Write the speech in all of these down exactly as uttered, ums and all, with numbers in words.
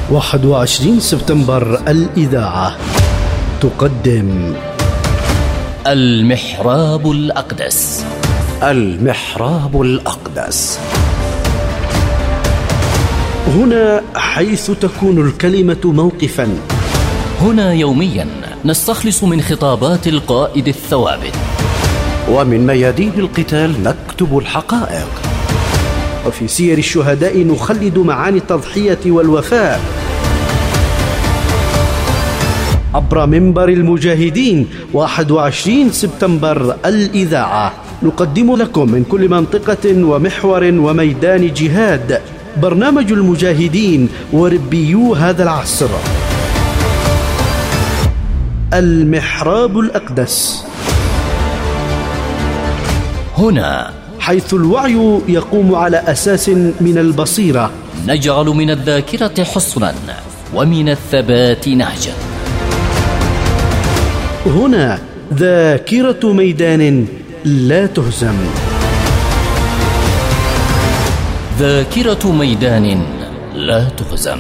واحد وعشرين سبتمبر الإذاعة تقدم المحراب الأقدس. المحراب الأقدس هنا حيث تكون الكلمة موقفا. هنا يوميا نستخلص من خطابات القائد الثوابت، ومن ميادين القتال نكتب الحقائق، وفي سير الشهداء نخلد معاني التضحية والوفاء. عبر منبر المجاهدين واحد وعشرين سبتمبر الإذاعة نقدم لكم من كل منطقة ومحور وميدان جهاد برنامج المجاهدين وربيو هذا العصر. المحراب الأقدس، هنا حيث الوعي يقوم على أساس من البصيرة، نجعل من الذاكرة حصنا ومن الثبات نهجا. هنا ذاكرة ميدان لا تهزم، ذاكرة ميدان لا تهزم.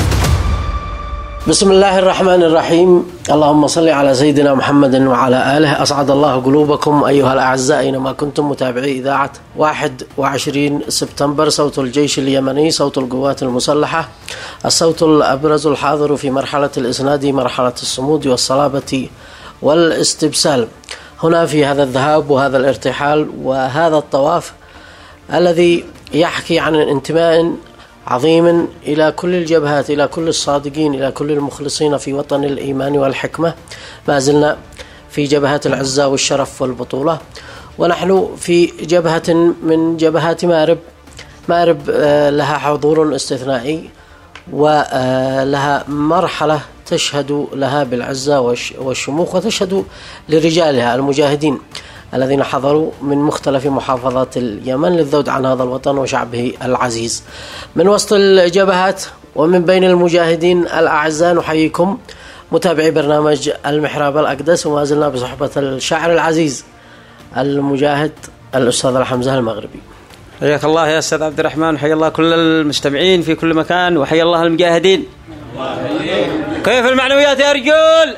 بسم الله الرحمن الرحيم. اللهم صل على سيدنا محمد وعلى آله. أسعد الله قلوبكم أيها الأعزاء أينما كنتم متابعي إذاعة واحد وعشرين سبتمبر، صوت الجيش اليمني، صوت القوات المسلحة، الصوت الأبرز الحاضر في مرحلة الإسناد، مرحلة الصمود والصلابة والاستبسال. هنا في هذا الذهاب وهذا الارتحال وهذا الطواف الذي يحكي عن انتماء عظيم إلى كل الجبهات، إلى كل الصادقين، إلى كل المخلصين في وطن الإيمان والحكمة. ما زلنا في جبهة العزة والشرف والبطولة، ونحن في جبهة من جبهات مأرب. مأرب لها حضور استثنائي ولها مرحلة تشهد لها بالعزة والشموخ، وتشهد لرجالها المجاهدين الذين حضروا من مختلف محافظات اليمن للذود عن هذا الوطن وشعبه العزيز. من وسط الجبهات ومن بين المجاهدين الأعزاء نحييكم متابعي برنامج المحراب الأقدس، وما زلنا بصحبة الشاعر العزيز المجاهد الأستاذ الحمزة المغربي. حياك الله يا أستاذ عبد الرحمن، وحيا الله كل المستمعين في كل مكان، وحيا الله المجاهدين. كيف المعنويات يا رجال؟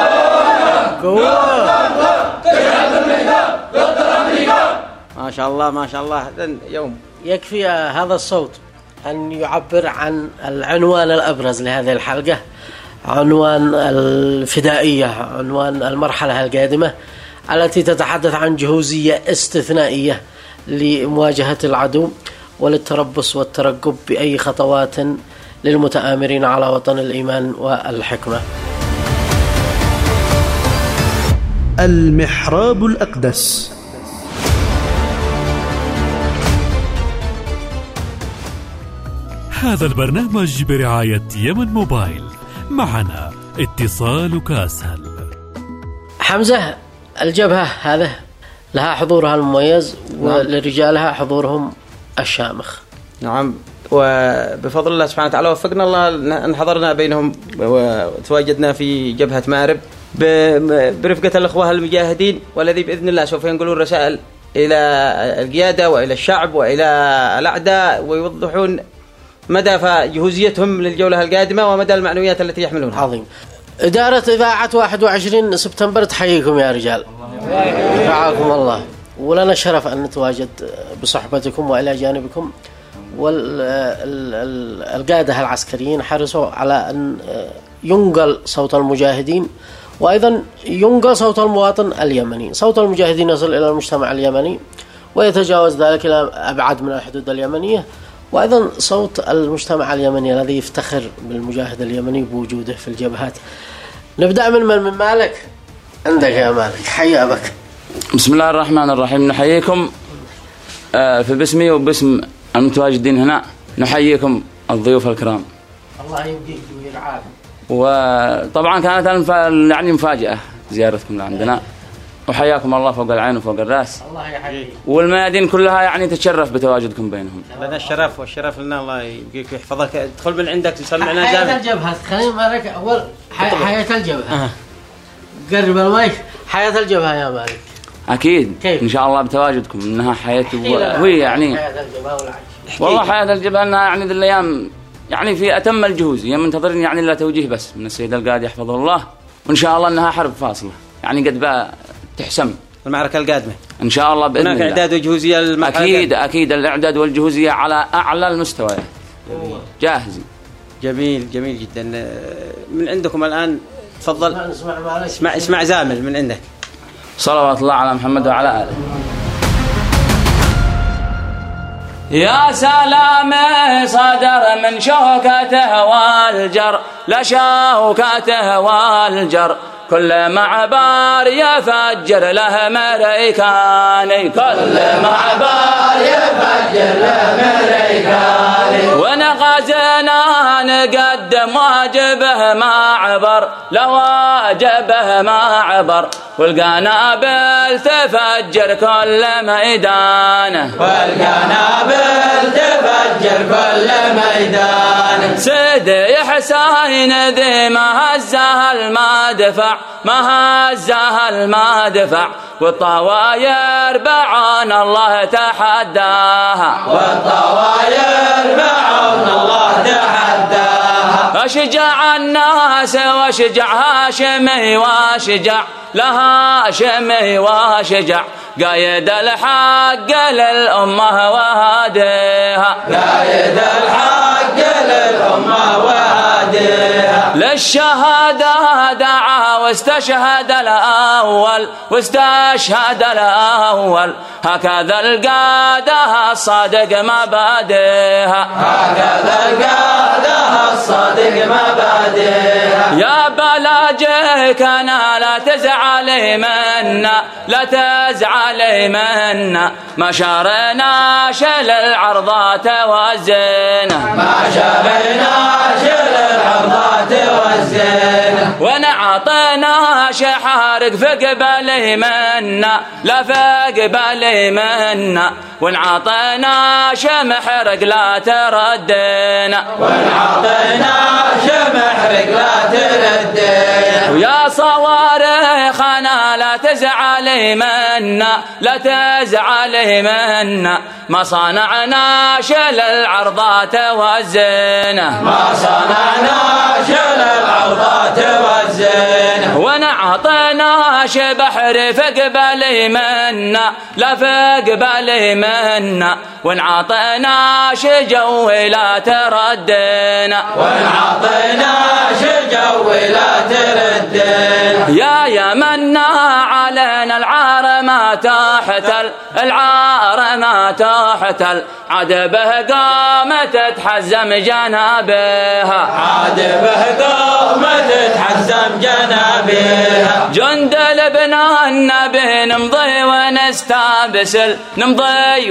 ما شاء الله ما شاء الله. يوم يكفي هذا الصوت أن يعبر عن العنوان الأبرز لهذه الحلقة، عنوان الفدائية، عنوان المرحلة القادمة التي تتحدث عن جهوزية استثنائية لمواجهة العدو وللتربص والترقب بأي خطوات للمتآمرين على وطن الإيمان والحكمة. المحراب الأقدس. هذا البرنامج برعاية يمن موبايل، معنا اتصالك أسهل. حمزة، الجبهة هذا لها حضورها المميز، نعم، ولرجالها حضورهم الشامخ. نعم، وبفضل الله سبحانه وتعالى وفقنا الله أن حضرنا بينهم وتواجدنا في جبهة مأرب برفقة الأخوة المجاهدين، والذي بإذن الله سوف ينقلون رسائل إلى القيادة وإلى الشعب وإلى الأعداء، ويوضحون مدى جهوزيتهم للجولة القادمة ومدى المعنويات التي يحملونها. عظيم. إدارة إذاعة واحد وعشرين سبتمبر تحييكم يا رجال، رعاكم الله، ولنا الشرف أن نتواجد بصحبتكم وإلى جانبكم. والقادة العسكريين حرصوا على أن ينقل صوت المجاهدين، وأيضا ينقل صوت المواطن اليمني. صوت المجاهدين يصل إلى المجتمع اليمني ويتجاوز ذلك إلى أبعد من الحدود اليمنية، وأيضا صوت المجتمع اليمني الذي يفتخر بالمجاهد اليمني بوجوده في الجبهات. نبدأ من من, من مالك. عندك يا مالك، حيا بك. بسم الله الرحمن الرحيم. نحييكم في باسمي وباسم المتواجدين هنا، نحييكم الضيوف الكرام. الله يبقيك ويرعاك. وطبعا كانت يعني مفاجأة زيارتكم لعندنا، وحياكم الله فوق العين وفوق الراس. الله يحييك. والميادين كلها يعني تتشرف بتواجدكم بينهم. لنا الشرف والشرف لنا، الله يبقيك ويحفظك. ادخل من عندك تسمعنا حياة جامد. الجبهة، خلينا مالك أول. حياة الجبهة. أه. قرب المايك. حياة الجبهة يا مالك. أكيد. كيف؟ إن شاء الله بتواجدكم إنها حياة وهي يعني. حياة الجبهة والعيش. والله حياة الجبهة إنها يعني ذي الأيام يعني في أتم الجهوز، هي منتظرين يعني إلا توجيه بس من السيد القاضي يحفظه الله، وإن شاء الله أنها حرب فاصلة يعني قد بقى تحسم المعركة القادمة إن شاء الله بإذن الله. هناك إعداد وجهوزية للمرحلة أكيد القادمة. أكيد الإعداد والجهوزية على أعلى المستوى جاهزين. جميل جميل جدا. من عندكم الآن تفضل اسمع اسمع زامل من عندك. صلوات الله على محمد وعلى آله. يا سلام صدر من شوكته والجر لشوكته والجر كل معبر يفجر له مريكاني كل معبر يفجر له مريكاني ونغزنا نقدم واجبه معبر لواجبه معبر والقنابل تفجر كل ميدانه والقنابل تفجر كل ميدانه سيدي حسين ذي ما هزها المدفع ما هزها المدفع والطواير بعون الله تحداها والطواير بعون الله تحداها أشجع الناس واشجع هاشمي واشجع لها هاشمي واشجع قايد الحق للأمة وهاديها قايد الحق للأمة وهاديها للشهادة دعا واستشهد الأول واستشهد الأول هكذا القادة الصادق مبادئها هكذا القادة الصادق مبادئها يا بلاجيك أنا لا تزعلي منا لا تزعلي منا ما شارنا شل العرضات والزينة ما شارنا شل العرضات والزينة ونعطينا شحارق في قبلي منا لا في قبلي منا ونعطينا شمحرق لا تردينا ونعطينا شمحرق لا تردينا ويا صواريخ أنا لا تزعلي منا لا تزعلي منا ما صنعنا شل العرضات والزينة ما صنعنا شل العرضات والزينة ونعطينا شبحر في قبلي منا لا في قبلي منا ونعطينا شجوي لا تردينا ونعطينا شجوي لا تردينا يا يمنا علينا العار ما تحت العار ما تحت عاد به قامت تحزم جنابها عاد به قامت تحزم جنابها جند لبنان به نمضي ونستبسل نمضي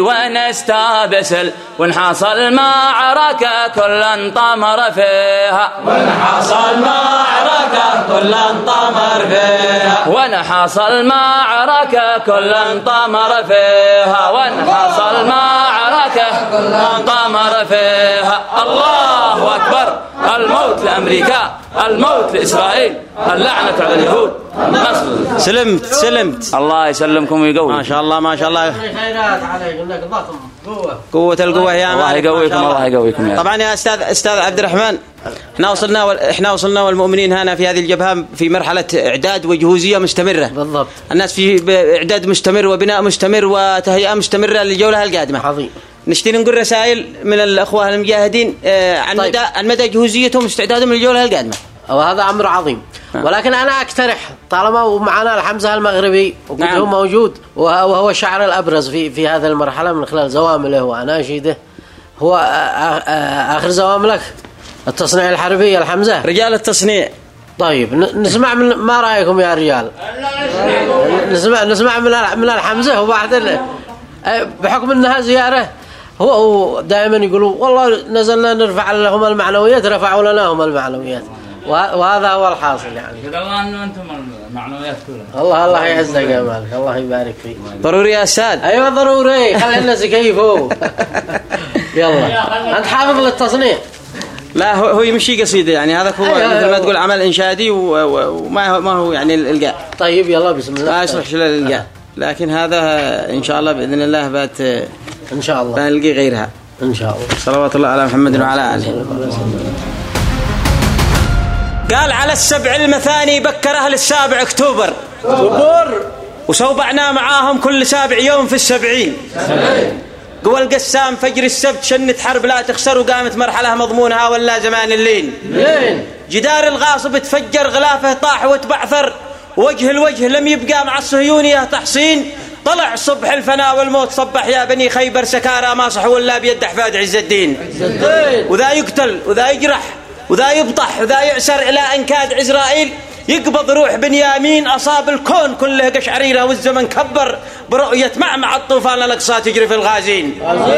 ونستبسل ونحصل معركة كل انطمر فيها ونحصل معركة كل انطمر فيها ونحصل معركة كل انطمر فيها ونحصل معركة كل انطمر فيها الله أكبر الموت لأمريكا الموت لإسرائيل اللعنة على اليهود النصر سلمت سلمت الله يسلمكم ويقوي ما شاء الله ما شاء الله خيرات عليكم لك ضخم قوة قوة القوة يا الله يقويكم الله يقويكم يا طبعا يا استاذ استاذ عبد الرحمن احنا وصلنا و... احنا وصلنا والمؤمنين هنا في هذه الجبهة في مرحلة اعداد وجهوزية مستمرة بالضبط الناس في اعداد مستمر وبناء مستمر وتهيئة مستمرة للجولة القادمة عظيم نشتري نقول رسائل من الأخوة المجاهدين عن طيب. مدى عن مدى جهوزيتهم واستعدادهم للجولة القادمة وهذا أمر عظيم ولكن أنا أقترح طالما معنا الحمزة المغربي وقد نعم. هو موجود وهو الشاعر الأبرز في في هذه المرحلة من خلال زوامله وأناشيده هو آخر زواملك التصنيع الحربي الحمزة رجال التصنيع طيب نسمع من ما رأيكم يا رجال نسمع نسمع من من الحمزة وبعد بحكم أنها زيارة هو دائما يقولوا والله نزلنا نرفع لهم المعنويات رفعوا لنا هم المعنويات وهذا هو الحاصل يعني الله أنه أنتم المعنويات كلها الله الله يعزك يا مالك الله يبارك فيك ضروري يا أستاذ أيوة ضروري خلي الناس يكيفوا يلا أنت حافظ للتصنيع لا هو هو يمشي قصيدة يعني هذا هو أيوة مثل ما تقول عمل إنشادي وما هو ما هو يعني الإلقاء طيب يلا بسم الله ما يصلح للإلقاء لكن هذا إن شاء الله بإذن الله بات إن شاء الله بنلقي غيرها إن شاء الله. صلوات الله على محمد وعلى آله. قال على السبع المثاني بكر أهل السابع أكتوبر وسوبعنا معاهم كل سابع يوم في السبعين. قوى القسام فجر السبت شنت حرب لا تخسر وقامت مرحلة مضمونها ولا زمان اللين. جدار الغاصب تفجر غلافه طاح وتبعثر وجه الوجه لم يبقى مع الصهيونية تحصين. طلع صبح الفناء والموت صبح يا بني خيبر سكارى ما صح ولا بيد أحفاد عز الدين. وذا يقتل وذا يجرح وذا يبطح وذا يعسر إلى أن كاد عزرائيل يقبض روح بنيامين. أصاب الكون كله قشعريرة والزمن كبر برؤية معمع الطوفان الأقصى تجري في الغازين.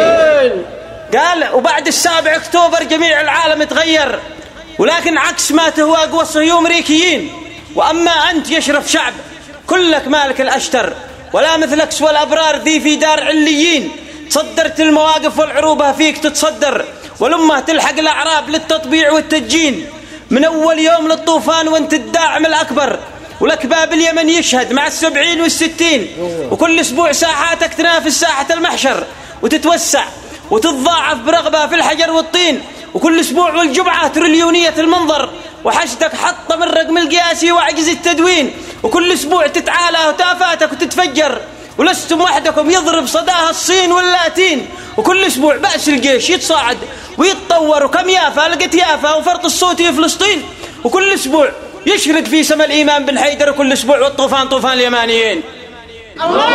قال وبعد السابع أكتوبر جميع العالم تغير ولكن عكس ما تهوى قوى الصهيون أمريكيين. وأما أنت يشرف شعب كلك مالك الأشتر ولا مثلك سوى الأبرار ذي في دار عليين. تصدرت المواقف والعروبة فيك تتصدر ولما تلحق الأعراب للتطبيع والتجين. من أول يوم للطوفان وانت الداعم الأكبر ولك باب اليمن يشهد مع السبعين والستين. وكل أسبوع ساحاتك تنافس ساحة المحشر وتتوسع وتتضاعف برغبة في الحجر والطين. وكل أسبوع والجمعة تريليونية المنظر وحشتك حطة من رقم القياسي وعجز التدوين. وكل أسبوع تتعالى وتافاتك وتتفجر ولستم وحدكم يضرب صداها الصين واللاتين. وكل أسبوع بأس الجيش يتصاعد ويتطور وكم يافا لقت يافا وفرط الصوت في فلسطين. وكل أسبوع يشرق في سما الإيمان بن حيدر وكل أسبوع والطوفان طوفان اليمانيين. الله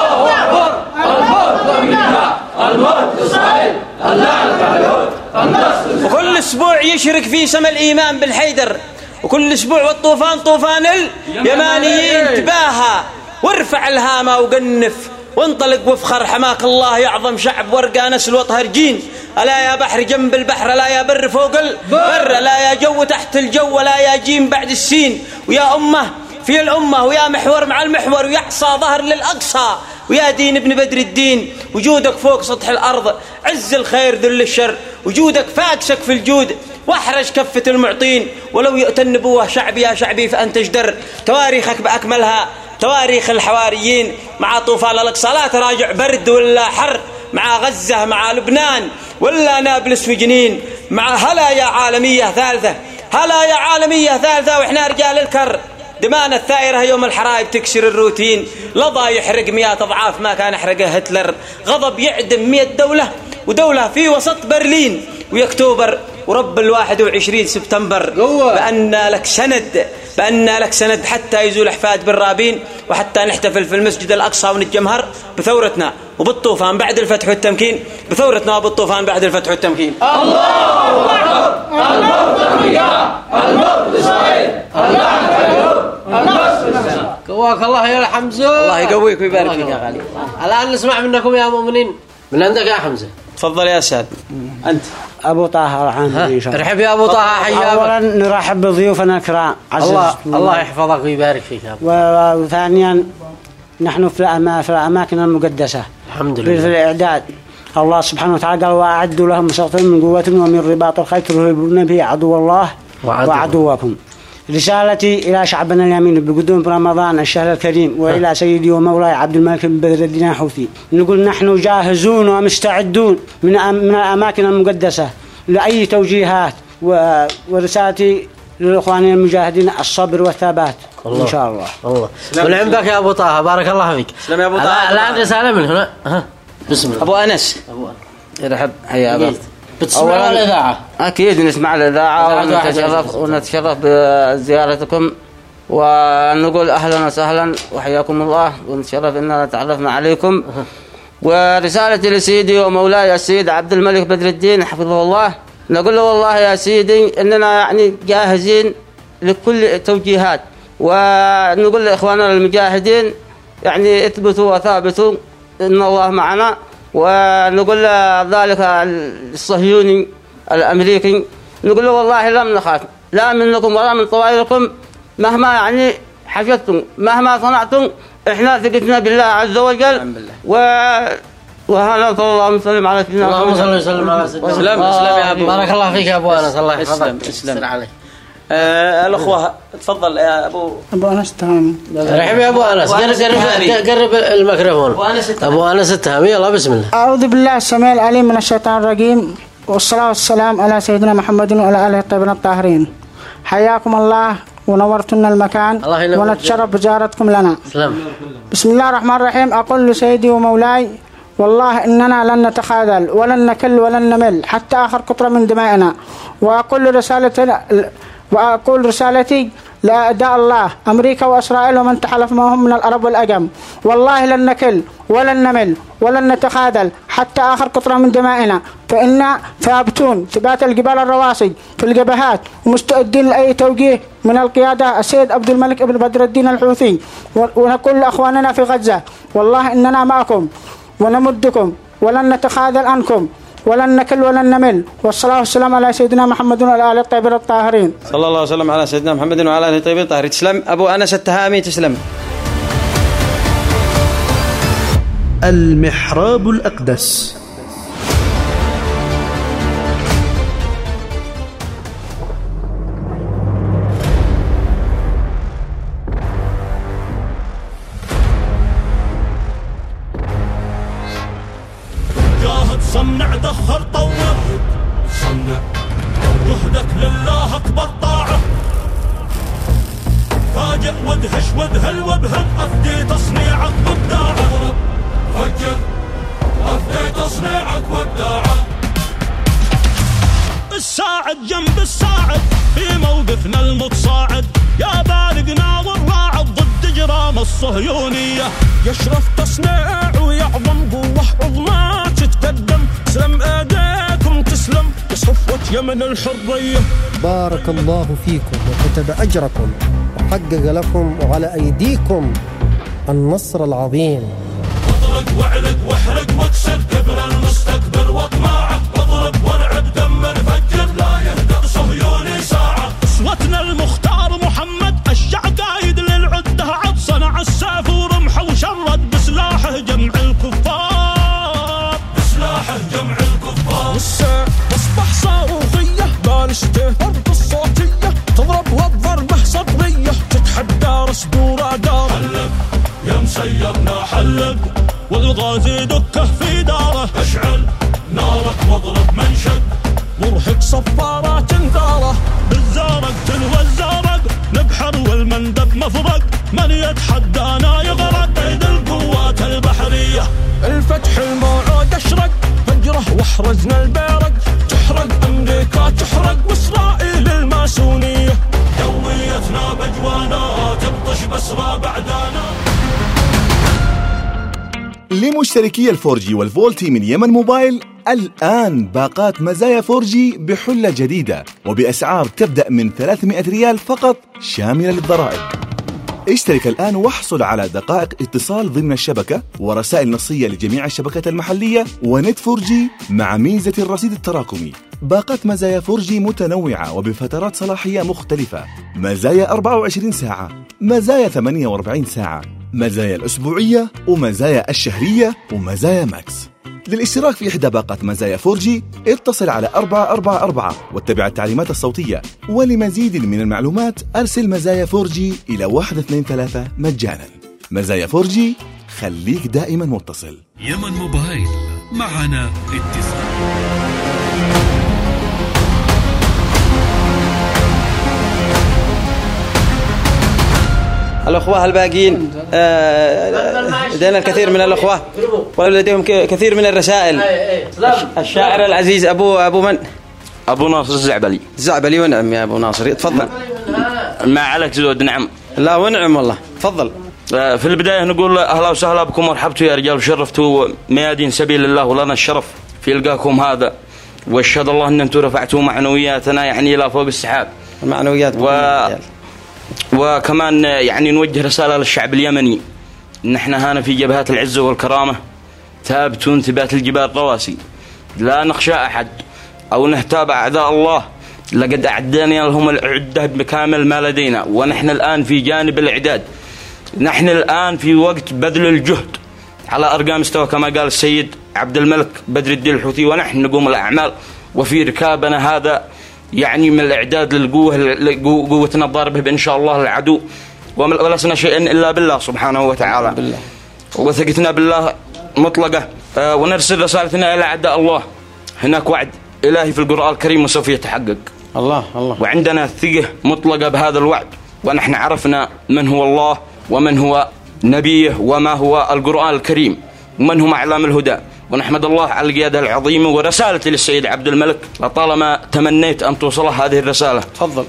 أكبر الحرب منها الموت إسرائيل اللعنة على النصر. وكل أسبوع يشرق في سما الإيمان بن حيدر وكل أسبوع والطوفان طوفان اليمانيين. تباهى وارفع الهامة وقنف وانطلق وافخر حماك الله يعظم شعب ورقى نسل وطهرجين. ألا يا بحر جنب البحر لا يا بر فوق البر لا يا جو تحت الجو لا يا جيم بعد السين. ويا أمة في الأمة ويا محور مع المحور ويحصى ظهر للأقصى ويا دين ابن بدر الدين. وجودك فوق سطح الأرض عز الخير ذل الشر وجودك فاق سقف الجود واحرج كفة المعطين. ولو يؤتى النبوة شعبي يا شعبي فأنت جدر. تواريخك بأكملها تواريخ الحواريين مع طوفان الأقصى لا تراجع برد ولا حر مع غزة مع لبنان ولا نابلس في جنين. مع هلا يا عالمية ثالثة هلا يا عالمية ثالثة وإحنا رجال الكر. دمانا الثائرة يوم الحرائب تكسر الروتين. لظى يحرق مئة أضعاف ما كان يحرقه هتلر. غضب يعدم مئة دولة ودولة في وسط برلين. ويكتوبر ورب الواحد وعشرين سبتمبر بأن لك سند بأن لك سند حتى يزول أحفاد بالرابين وحتى نحتفل في المسجد الأقصى ونتجمهر بثورتنا وبالطوفان بعد الفتح والتمكين. بثورتنا وبالطوفان بعد الفتح والتمكين. الله أكبر الموت أمريكا الموت إسرائيل اللعنة على النصر. قواك الله يا حمزة. الله يقويك ويبارك فيك يا غالي. الآن نسمع منكم يا مؤمنين. من عندك يا حمزة؟ تفضل يا سعد. أنت أبو طه رحمه الله. رحب يا أبو طه حياك. أولا نرحب بضيوفنا الكرام. الله الله يحفظك ويبارك فيك. وثانيا نحن في في الأماكن المقدسة الحمد لله في الإعداد. الله سبحانه وتعالى قال وأعدوا لهم مستغفر من قوة ومن رباط الخيل ترهبون به عدو الله وعدو. وعدوكم. رسالتي إلى شعبنا اليمين بقدوم رمضان الشهر الكريم وإلى سيدي ومولاي عبد الملك بن بدر الدين الحوثي نقول نحن جاهزون ومستعدون من من الأماكن المقدسة لأي توجيهات. ورسالتي للإخوان المجاهدين الصبر والثبات إن شاء الله. الله ونعم بك يا أبو طه بارك الله فيك. سلام يا أبو طه. الآن رسالة من هنا. ها بسم الله. أبو أنس أبو يرحب حيا أبو. بتسمع الإذاعة؟ أكيد نسمع الإذاعة ونتشرف ونتشرف بزيارتكم ونقول أهلا وسهلا وحياكم الله ونتشرف إننا تعرفنا عليكم. ورسالتي لسيدي ومولاي السيد عبد الملك بدر الدين حفظه الله نقول له والله يا سيدي إننا يعني جاهزين لكل التوجيهات ونقول لإخواننا المجاهدين يعني اثبتوا وثابتوا إن الله معنا. ونقول ذلك الصهيوني الأمريكي نقول له والله لم نخاف لا منكم ولا من طوائركم مهما يعني حشدتم مهما صنعتم إحنا ثقتنا بالله عز وجل. و وهذا صلى الله عليه وسلم على سيدنا اللهم صل وسلم على سيدنا سلام سلام يا أبو. بارك الله فيك يا أبو أنس الله يحفظك. اسلم عليك. آه الأخوة تفضل يا أبو أبو أنس التهامي. رحب يا أبو أنس، قرب قرب الميكروفون. أبو أنس التهامي، يلا بسم الله. أعوذ بالله السميع العليم من الشيطان الرجيم، والصلاة والسلام على سيدنا محمد وعلى آله الطيبين الطاهرين. حياكم الله ونورتنا المكان ونتشرف بزيارتكم لنا. سلام. بسم الله الرحمن الرحيم. أقول لسيدي ومولاي والله إننا لن نتخاذل ولن نكل ولن نمل حتى آخر قطرة من دمائنا. وأقول رسالة وأقول رسالتي لأعداء الله أمريكا وإسرائيل ومن تحالف معهم من العرب والأجم، والله لن نكل ولن نمل ولن نتخاذل حتى آخر قطرة من دمائنا، فإنا ثابتون ثبات الجبال الرواسي في الجبهات ومستعدين لأي توجيه من القيادة السيد عبد الملك بن بدر الدين الحوثي. ونقول لأخواننا في غزة والله إننا معكم ونمدكم ولن نتخاذل عنكم ولن نكل ولن نمل. والصلاة والسلام على سيدنا محمد وعلى آله الطيبين الطاهرين. صلى الله وسلم على سيدنا محمد وعلى آله الطيبين الطاهرين. تسلم أبو أنس التهامي. تسلم. المحراب الأقدس. صنع دخر طور صنع جهدك لله أكبر طاعة، فاجئ وادهش وادهل وابهر أفدي تصنيعك وابداعك، فجر أفدي تصنيعك وابداعك. الساعد جنب الساعد في موقفنا المتصاعد، يا بالغنا والراعد ضد جرام الصهيونية، يشرف تصنيع ويعظم قوة عظمى تتقدم، تسلم ايديكم تسلم بصفوة يمن الحرية. بارك الله فيكم وكتب أجركم وحقق لكم وعلى أيديكم النصر العظيم. اضرب واعرق واحرق واكسر كبر المستكبر واطماعه، واضرب وارعب دمر فجر لا يهدأ صهيوني ساعة. اسوتنا المختار محمد الشع قايد للعدة، عد صنع السيف ورمحه وشرد بسلاحه جمع الكفار، بسلاحه جمع الكفار. والسيف تصبح صاروخية بالشته فرد الصوتية، تضرب والضربة صبرية تتحدى رصد ورادار. حلق يا مسيرنا حلق والغازي دكه في داره، اشعل نارك واضرب منشق مرهق صفارات انذاره. بالزارق تلوى الزارق نبحر والمندب مفرق، من يتحدانا يغرق بيد القوات البحرية. الفتح الموعود اشرق فجره واحرزنا البيرق، تحرق امريكا تحرق واسرائيل الماسونية، دويتنا بجوانا تبطش بسرى بعدانا. لمشتركي الفورجي والفولتي من يمن موبايل الآن باقات مزايا فورجي بحلة جديدة وبأسعار تبدأ من ثلاثمائة ريال فقط شاملة للضرائب. اشترك الآن واحصل على دقائق اتصال ضمن الشبكة ورسائل نصية لجميع الشبكات المحلية ونت فورجي مع ميزة الرصيد التراكمي. باقات مزايا فورجي متنوعة وبفترات صلاحية مختلفة، مزايا أربعة وعشرين ساعة، مزايا ثمانية وأربعين ساعة، مزايا الأسبوعية ومزايا الشهرية ومزايا ماكس. للاشتراك في إحدى باقات مزايا فورجي اتصل على أربعة أربعة أربعة واتبع التعليمات الصوتية، ولمزيد من المعلومات أرسل مزايا فورجي إلى واحد اثنين ثلاثة مجانا. مزايا فورجي، خليك دائما متصل. يمن موبايل، معنا اتصال. الأخوة الباقيين لدينا الكثير من الأخوة ولديهم كثير من الرسائل. الشاعر العزيز أبو أبو من؟ أبو ناصر الزعبلي. الزعبلي. ونعم يا أبو ناصر، تفضل. ما عليك زود. نعم. لا ونعم والله، تفضل. في البداية نقول أهلا وسهلا بكم ورحبتوا يا رجال، شرفتوا ميادين سبيل الله ولنا الشرف في إلقاكم هذا، واشهد الله أن أنتم رفعتوا معنوياتنا يعني إلى فوق السحاب. المعنويات و... وكمان يعني نوجه رسالة للشعب اليمني إن احنا هنا في جبهات العزة والكرامة ثابتون ثبات الجبال الرواسي، لا نخشى أحد أو نهتاب أعداء الله، لقد أعدنا لهم العدة بكامل ما لدينا، ونحن الآن في جانب الإعداد. نحن الآن في وقت بذل الجهد على أرقى مستوى كما قال السيد عبد الملك بدر الدين الحوثي، ونحن نقوم الأعمال وفي ركابنا هذا يعني من الإعداد للقوة قوتنا الضاربة بإن شاء الله العدو، ولسنا شيئا إلا بالله سبحانه وتعالى بالله. وثقتنا بالله مطلقة. آه ونرسل رسالتنا إلى أعداء الله. هناك وعد إلهي في القرآن الكريم وسوف يتحقق. الله الله. وعندنا ثقة مطلقة بهذا الوعد، ونحن عرفنا من هو الله ومن هو نبيه وما هو القرآن الكريم ومن هم أعلام الهدى. ونحمد الله على القيادة العظيمة ورسالتي للسيد عبد الملك، لطالما تمنيت أن توصل هذه الرسالة. تفضل.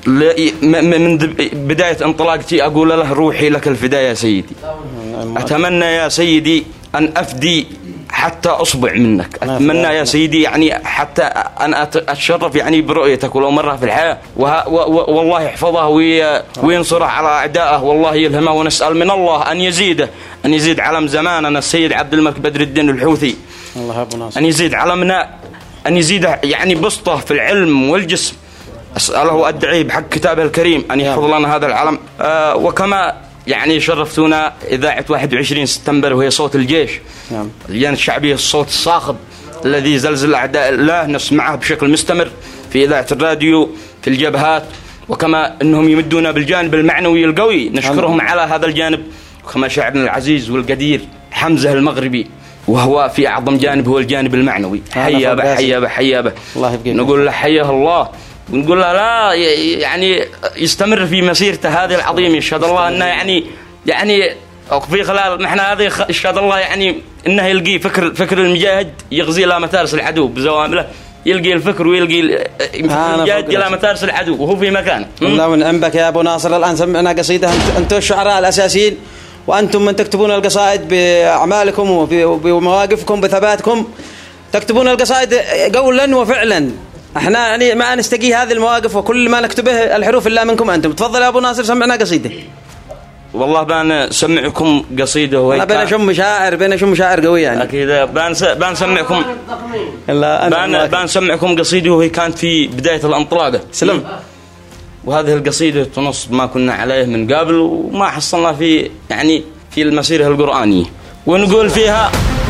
من بداية انطلاقتي أقول له روحي لك الفداء يا سيدي. أتمنى يا سيدي أن أفدي حتى أصبع منك. أتمنى يا سيدي يعني حتى أن أتشرف يعني برؤيتك ولو مرة في الحياة، والله يحفظه وينصره على أعدائه، والله يلهمه. ونسأل من الله أن يزيده، أن يزيد علم زماننا السيد عبد الملك بدر الدين الحوثي، الله أبو ناصر، أن يزيد علمنا، أن يزيد يعني بسطه في العلم والجسم. أسأله وأدعيه بحق كتابه الكريم أن يحفظ لنا هذا العلم. آه وكما يعني شرفتونا إذاعة واحد وعشرين سبتمبر وهي صوت الجيش، نعم، اللجان الشعبية، الصوت الصاخب الذي زلزل أعداء الله، نسمعه بشكل مستمر في إذاعة الراديو في الجبهات، وكما أنهم يمدونا بالجانب المعنوي القوي نشكرهم على هذا الجانب. وكما شاعرنا العزيز والقدير حمزة المغربي وهو في أعظم جانب هو الجانب المعنوي، حيا به حيا به حيا به، نقول له حياه الله، ونقول له لا يعني يستمر في مسيرته هذه العظيمة. يشهد الله أنه يعني يعني في خلال نحن هذه يشهد الله يعني أنه يلقي فكر فكر المجاهد يغزي إلى متارس العدو بزوامله، يلقي الفكر ويلقي المجاهد إلى متارس العدو وهو في مكانه. الله من أنبك يا أبو ناصر. الآن سمعنا قصيدة، أنتم الشعراء الأساسيين وأنتم من تكتبون القصائد بأعمالكم وبمواقفكم بثباتكم، تكتبون القصائد قولا وفعلا. احنا يعني ما نستقي هذه المواقف وكل ما نكتبه الحروف الا منكم انتم. تفضل يا ابو ناصر سمعنا قصيده. والله بان سمعكم قصيده وهي بين شم شاعر بين شم شاعر قوي يعني اكيد. بان بان سمعكم بان بان سمعكم قصيده وهي كانت في بدايه الانطلاقه. سلم. وهذه القصيده تنص ما كنا عليه من قبل وما حصلنا في يعني في المسيره القرانيه، ونقول فيها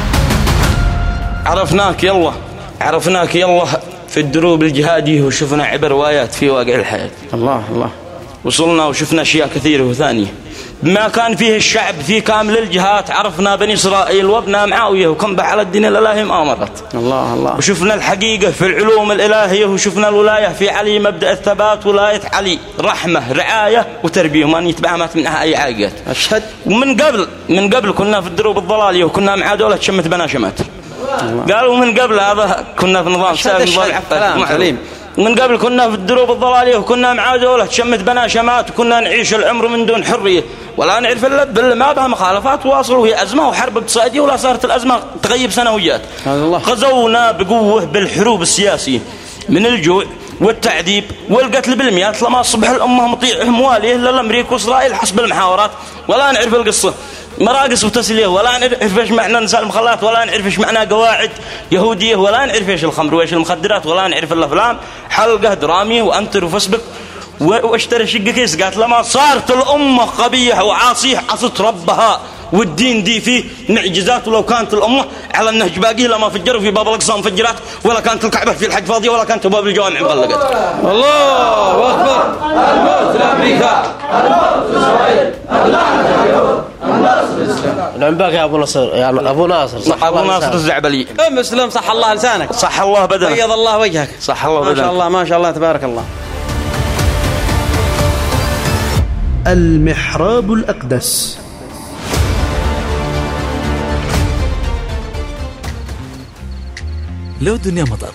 عرفناك يلا عرفناك يلا في الدروب الجهادية وشفنا عبر وآيات في واقع الحياة. الله الله. وصلنا وشفنا أشياء كثيرة وثانية بما كان فيه الشعب في كامل الجهات. عرفنا بني إسرائيل وابنا معاوية وكم على الدين الإلهي ما أمرت. الله الله. وشفنا الحقيقة في العلوم الإلهية، وشفنا الولاية في علي مبدأ الثبات، ولاية علي رحمة رعاية وتربية وما يتبعمت منها أي عاقات. أشهد. ومن قبل من قبل كنا في الدروب الضلالية وكنا مع دولة شمت بنا شمات. قالوا من قبل هذا كنا في نظام سابق نظام عفاري. من قبل كنا في الدروب الضلالية وكنا مع دولة شمت بنا شمات، وكنا نعيش العمر من دون حرية ولا نعرف إلا باللي ما بها مخالفات. واصلوا هي أزمة وحرب اقتصادية ولا صارت الأزمة تغيب سنويات. غزونا بقوة بالحروب السياسية من الجوع والتعذيب والقتل بالمئات لما أصبح الأمة مطيع مواليه للأمريكا وإسرائيل حسب المحاورات. ولا نعرف القصة مراقص وتسليه، ولا نعرف ايش معنى نساء المخلات، ولا نعرف ايش معنى قواعد يهوديه، ولا نعرف ايش الخمر وايش المخدرات، ولا نعرف الافلام حلقه دراميه وانتر وفسبك واشتري شقه كيس. قالت لما صارت الامه قبيحه وعاصيه عصت ربها والدين دي فيه معجزات. ولو كانت الامه على النهج باقي لما فجروا في باب الاقصى مفجرات، ولا كانت الكعبه في الحج فاضيه، ولا كانت ابواب الجوامع مغلقه. الله اكبر. الموت لامريكا، الموت لاسرائيل، اللعنه اليهود، النصر الاسلام. نعم باقي يا ابو نصر يا ابو ناصر صح ابو ناصر الزعبلي. ام مسلم صح الله لسانك، صح الله بدنك، بيض الله وجهك، صح الله بدنك، ما شاء الله ما شاء الله تبارك الله. المحراب الأقدس. لو الدنيا مطر،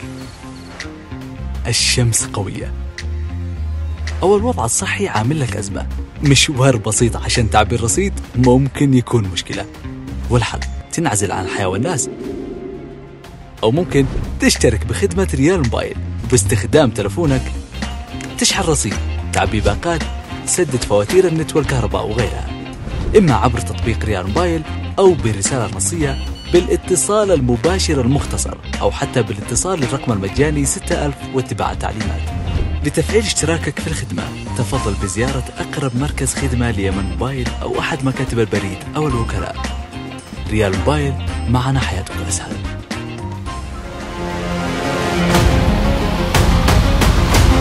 الشمس قوية، أو الوضع الصحي عامل لك أزمة، مشوار بسيط عشان تعبير رصيد ممكن يكون مشكلة، والحل تنعزل عن الحياة والناس، أو ممكن تشترك بخدمة ريال موبايل باستخدام تلفونك، تشحن رصيد، تعبي باقات، تسدد فواتير النت والكهرباء وغيرها، إما عبر تطبيق ريال موبايل أو برسالة نصية بالاتصال المباشر المختصر، أو حتى بالاتصال للرقم المجاني ستة ألف واتباع التعليمات. لتفعيل اشتراكك في الخدمة تفضل بزيارة أقرب مركز خدمة ليمن موبايل أو أحد مكاتب البريد أو الوكلاء. ريال موبايل، معنا حياتك أسهل.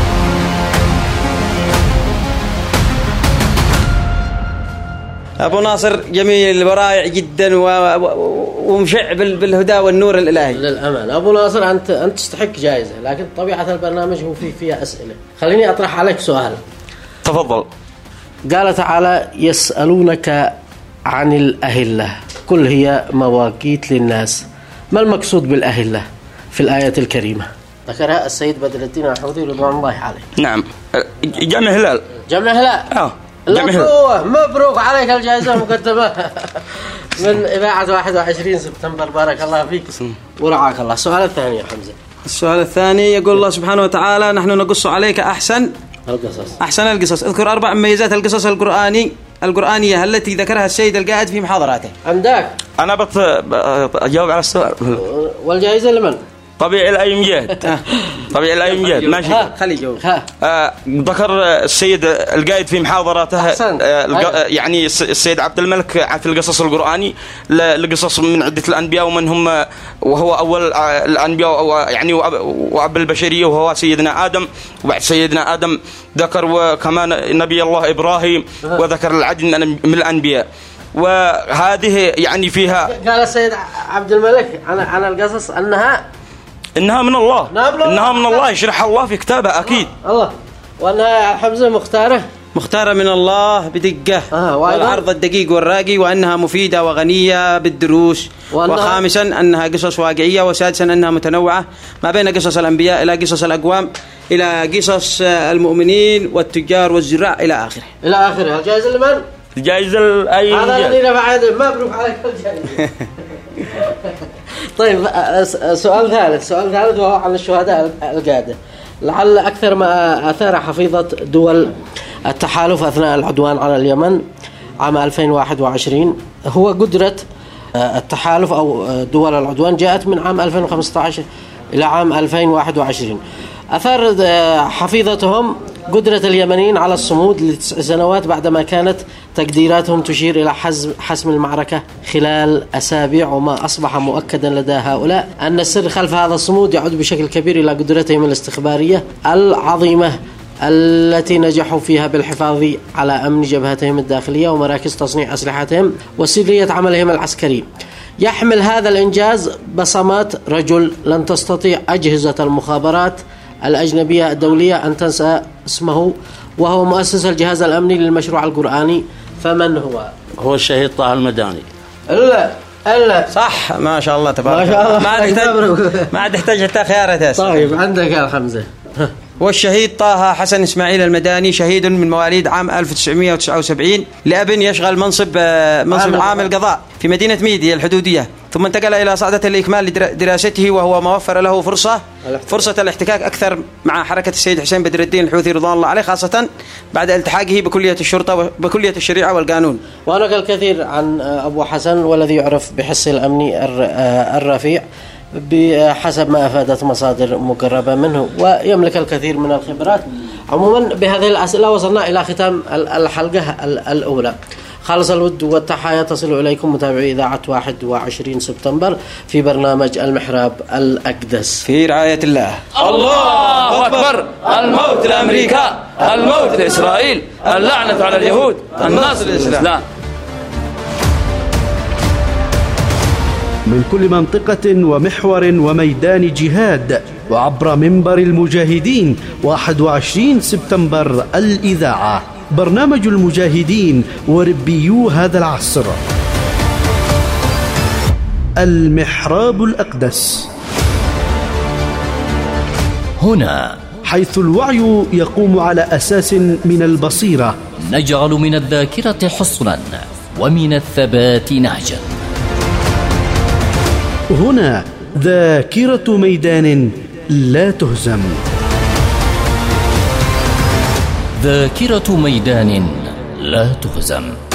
أبو ناصر جميل ورائع جدا ومشع بالهدى والنور الإلهي للأمان. أبو ناصر أنت أنت تستحق جائزة، لكن طبيعة البرنامج هو فيه فيها أسئلة. خليني أطرح عليك سؤال. تفضل. قال تعالى يسألونك عن الأهلة كل هي مواقيت للناس، ما المقصود بالأهلة في الآية الكريمة؟ ذكرها السيد بدر الدين الحوثي رضوان الله عليه. نعم، جمع هلال. جمع هلال. اه جمع هلال. مبروك عليك الجائزة مقدمة من إذاعة واحد وعشرين سبتمبر. بارك الله فيك ورعاك الله. السؤال الثاني يا حمزة. السؤال الثاني يقول الله سبحانه وتعالى نحن نقص عليك أحسن القصص أحسن القصص. اذكر أربع مميزات القصص القرآني القرآنية التي ذكرها السيد القائد في محاضراته. عندك؟ أنا بط أجاوب على السؤال. والجائزة لمن؟ طبيعي الأي مجاد. طبيعي الأي مجاد. ماشي. خلي جاوب. آه ذكر السيد القائد في محاضراته آه يعني السيد عبد الملك في القصص القرآني لقصص من عدة الأنبياء ومن هم وهو أول الأنبياء يعني وأب البشرية وهو سيدنا آدم، وبعد سيدنا آدم ذكر وكمان نبي الله إبراهيم وذكر العدد من الأنبياء. وهذه يعني فيها قال السيد عبد الملك عن عن القصص أنها إنها من الله. إنها من الله يشرحها الله في كتابه أكيد. الله. وأنها حمزة مختارة مختارة من الله بدقة آه والعرض الدقيق والراقي، وأنها مفيدة وغنية بالدروس، وخامسا أنها قصص واقعية، وسادسا أنها متنوعة ما بين قصص الأنبياء إلى قصص الأقوام إلى قصص المؤمنين والتجار والزراع إلى آخره إلى آخره. الجائزة لمن؟ الجائزة الأي هذا الذي نفع يده. مبروك عليك الجائزة. طيب سؤال ثالث. سؤال ثالث وهو عن الشهداء القادة. لعل أكثر ما أثار حفيظة دول التحالف أثناء العدوان على اليمن عام ألفين وواحد وعشرين هو قدرة التحالف أو دول العدوان جاءت من عام ألفين وخمسة عشر إلى عام ألفين وواحد وعشرين. أثار حفيظتهم قدرة اليمنيين على الصمود لتسع سنوات بعدما كانت تقديراتهم تشير إلى حسم المعركة خلال أسابيع، وما أصبح مؤكدا لدى هؤلاء أن السر خلف هذا الصمود يعود بشكل كبير إلى قدرتهم الاستخبارية العظيمة التي نجحوا فيها بالحفاظ على أمن جبهتهم الداخلية ومراكز تصنيع أسلحتهم وسرية عملهم العسكري. يحمل هذا الإنجاز بصمات رجل لن تستطيع أجهزة المخابرات الأجنبية الدولية أن تنسى اسمه، وهو مؤسس الجهاز الأمني للمشروع القرآني. فمن هو؟ هو الشهيد طه المداني. إلا إلا صح. ما شاء الله تبارك الله. ما عاد تحتاج ما عاد تحتاج حتى خيارات. طيب عندك يا خمسة. والشهيد طه حسن إسماعيل المداني شهيد من مواليد عام ألف وتسعمائة وتسعة وسبعين لأب يشغل منصب منصب عامل قضاء في مدينة ميدي الحدودية، ثم انتقل إلى صعدة الإكمال لدراسته، وهو ما وفر له فرصة فرصة الاحتكاك أكثر مع حركة السيد حسين بدر الدين الحوثي رضوان الله عليه، خاصة بعد التحاقه بكلية الشرطة وبكلية الشريعة والقانون. وهناك الكثير عن أبو حسن والذي يعرف بحسه الأمني الرفيع بحسب ما أفادت مصادر مقربة منه، ويملك الكثير من الخبرات. عموما بهذه الأسئلة وصلنا إلى ختام الحلقة الأولى. خالص الود والتحايا تصل إليكم متابعي إذاعة واحد وعشرين سبتمبر في برنامج المحراب الأقدس في رعاية الله. الله أكبر. الموت لأمريكا، الموت لإسرائيل، اللعنة على اليهود، الناصر للإسلام. من كل منطقة ومحور وميدان جهاد وعبر منبر المجاهدين واحد وعشرين سبتمبر الإذاعة، برنامج المجاهدين وربيو هذا العصر. المحراب الأقدس، هنا حيث الوعي يقوم على أساس من البصيرة، نجعل من الذاكرة حصنا ومن الثبات نهجا. هنا ذاكرة ميدان لا تهزم، ذاكرة ميدان لا تهزم.